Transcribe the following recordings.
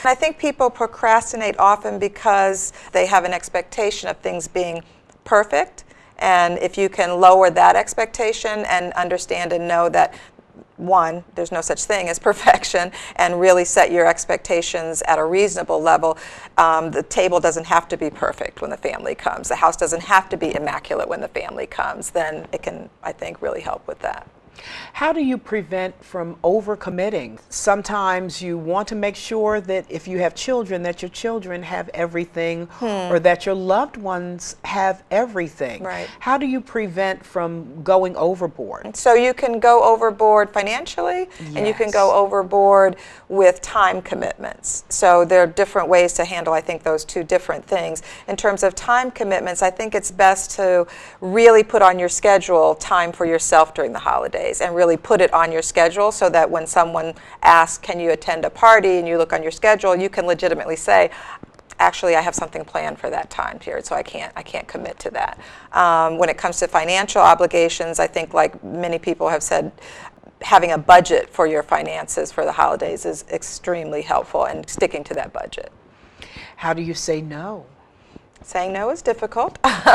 I think people procrastinate often because they have an expectation of things being perfect. And if you can lower that expectation and understand and know that, one, there's no such thing as perfection, and really set your expectations at a reasonable level. The table doesn't have to be perfect when the family comes. The house doesn't have to be immaculate when the family comes. Then it can, I think, really help with that. How do you prevent from overcommitting? Sometimes you want to make sure that if you have children, that your children have everything, or that your loved ones have everything. Right. How do you prevent from going overboard? So you can go overboard financially, and you can go overboard with time commitments. So there are different ways to handle, I think, those two different things. In terms of time commitments, I think it's best to really put on your schedule time for yourself during the holidays, and really put it on your schedule so that when someone asks, can you attend a party, and you look on your schedule, you can legitimately say, actually, I have something planned for that time period, so I can't commit to that. When it comes to financial obligations, I think, like many people have said, having a budget for your finances for the holidays is extremely helpful, and sticking to that budget. How do you say no? Saying no is difficult.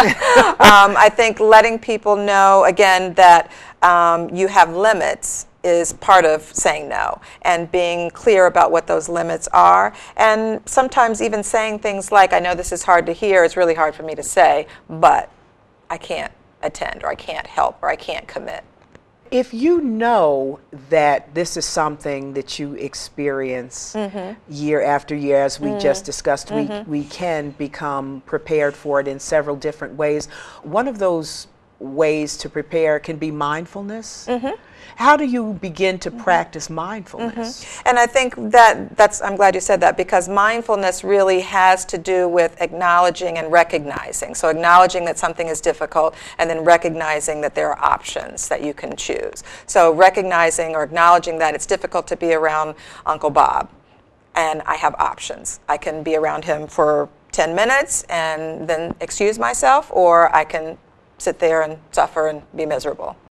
I think letting people know, again, that you have limits is part of saying no, and being clear about what those limits are. And sometimes even saying things like, I know this is hard to hear, it's really hard for me to say, but I can't attend, or I can't help, or I can't commit. If you know that this is something that you experience year after year, as we just discussed, we can become prepared for it in several different ways. One of those ways to prepare can be mindfulness. How do you begin to practice mindfulness? And I think that's, I'm glad you said that, because mindfulness really has to do with acknowledging and recognizing. So acknowledging that something is difficult, and then recognizing that there are options that you can choose. So recognizing or acknowledging that it's difficult to be around Uncle Bob, and I have options. I can be around him for 10 minutes and then excuse myself, or I can sit there and suffer and be miserable.